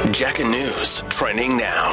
Jacka News, trending now.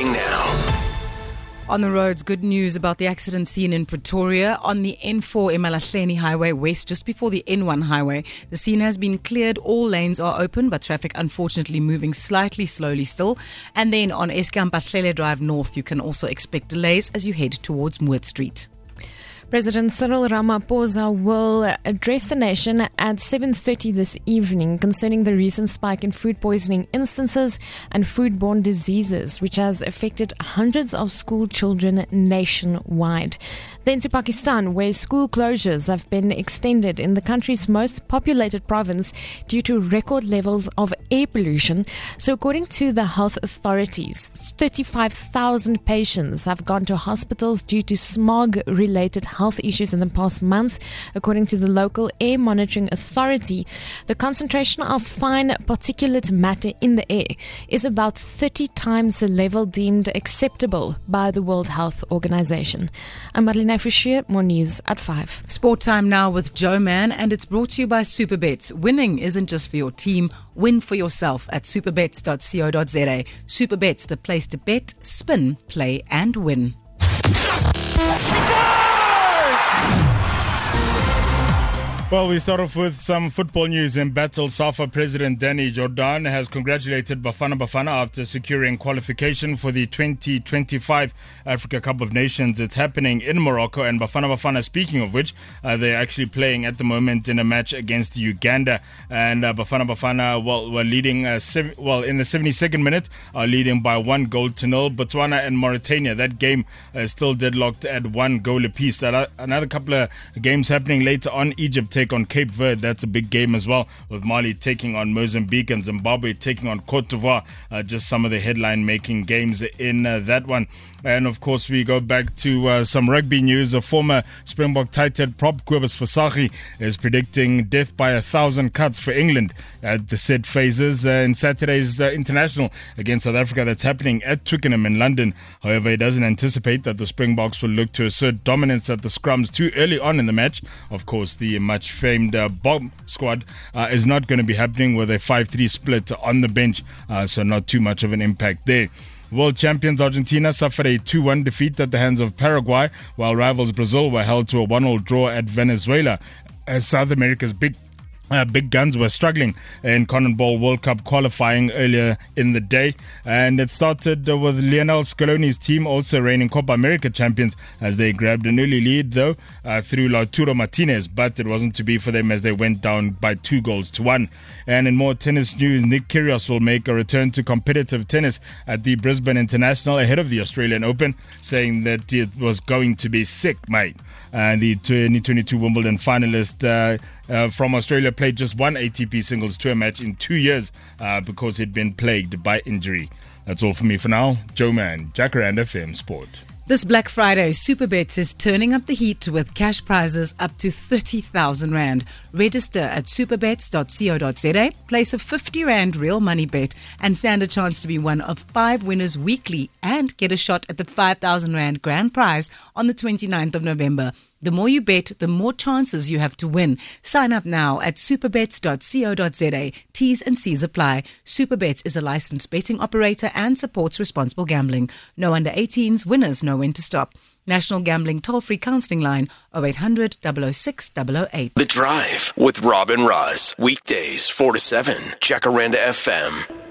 On the roads, good news about the accident scene in Pretoria on the N4 eMalahleni Highway West, just before the N1 highway. The scene has been cleared. All lanes are open, but traffic unfortunately moving slightly slowly still. And then on Eskom-Patlele Drive North, you can also expect delays as you head towards Moot Street. President Cyril Ramaphosa will address the nation at 7:30 this evening concerning the recent spike in food poisoning instances and foodborne diseases, which has affected hundreds of school children nationwide. Then to Pakistan, where school closures have been extended in the country's most populated province due to record levels of air pollution. So according to the health authorities, 35,000 patients have gone to hospitals due to smog-related health issues in the past month. According to the local air monitoring authority, the concentration of fine particulate matter in the air is about 30 times the level deemed acceptable by the World Health Organization. I'm Madeleine Fischer, more news at 5. Sport time now with Joe Man, and it's brought to you by Superbets. Winning isn't just for your team, win for yourself at superbets.co.za. Superbets, the place to bet, spin, play and win. Well, we start off with some football news. In battle, SAFA President Danny Jordan has congratulated Bafana Bafana after securing qualification for the 2025 Africa Cup of Nations. It's happening in Morocco, and Bafana Bafana, speaking of which, they're actually playing at the moment in a match against Uganda. And Bafana Bafana, were leading, in the 72nd minute, are leading by 1-0. Botswana and Mauritania, that game is still deadlocked at 1 goal apiece. Another couple of games happening later on. Egypt take on Cape Verde. That's a big game as well, with Mali taking on Mozambique and Zimbabwe taking on Cote d'Ivoire. Just some of the headline-making games in that one. And of course, we go back to some rugby news. A former Springbok tight head prop, Kobus Visagie, is predicting death by 1,000 cuts for England at the set phases in Saturday's international against South Africa that's happening at Twickenham in London. However, he doesn't anticipate that the Springboks will look to assert dominance at the scrums too early on in the match. Of course, the much famed bomb squad is not going to be happening with a 5-3 split on the bench, so not too much of an impact there. World champions Argentina suffered a 2-1 defeat at the hands of Paraguay, while rivals Brazil were held to a 1-1 draw at Venezuela, as South America's big guns were struggling in CONMEBOL World Cup qualifying earlier in the day. And it started with Lionel Scaloni's team also reigning Copa America champions as they grabbed an early lead, though, through Lautaro Martinez, but it wasn't to be for them as they went down by 2-1. And in more tennis news, Nick Kyrgios will make a return to competitive tennis at the Brisbane International ahead of the Australian Open, saying that it was going to be sick, mate. And the 2022 Wimbledon finalist from Australia played just one ATP singles tour match in 2 years because he'd been plagued by injury. That's all for me for now. Joe Man, Jacaranda FM Sport. This Black Friday, Superbets is turning up the heat with cash prizes up to 30,000 Rand. Register at superbets.co.za, place a 50 Rand real money bet and stand a chance to be one of 5 winners weekly and get a shot at the 5,000 Rand grand prize on the 29th of November. The more you bet, the more chances you have to win. Sign up now at superbets.co.za. T's and C's apply. Superbets is a licensed betting operator and supports responsible gambling. No under 18s, winners know when to stop. National Gambling Toll-Free Counselling Line 0800 006 008. The Drive with Rob and Roz. Weekdays 4 to 7. Jacaranda FM.